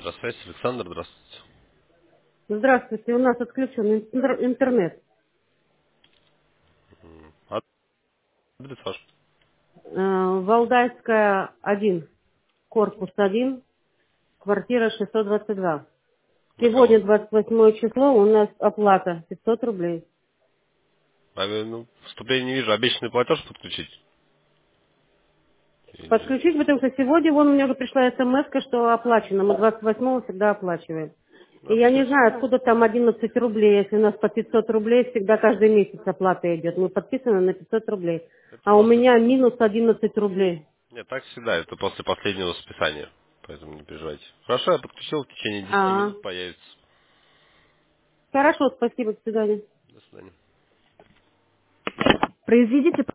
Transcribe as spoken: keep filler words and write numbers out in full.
Электросвязь, Александр, здравствуйте. Здравствуйте, у нас отключен интер- интернет. М, а Адрес ваш? Э, Валдайская один, корпус один, квартира шестьсот двадцать два. На Сегодня кого? двадцать восьмое число, у нас оплата пятьсот рублей. А, э, ну, вступления не вижу. Обещанный платеж подключить? Или... Подключить, потому что сегодня вон у меня уже пришла смс, что оплачено. Мы двадцать восьмого всегда оплачиваем. И А, я все, не знаю, откуда там одиннадцать рублей, если у нас по пятьсот рублей всегда каждый месяц оплата идет. Мы подписаны на пятьсот рублей. это А у после... меня минус одиннадцать рублей. Нет, так всегда. Это после последнего списания. Поэтому не переживайте. Хорошо, я подключил. В течение десяти А, минут появится. хорошо, спасибо, до свидания. До свидания. Произведите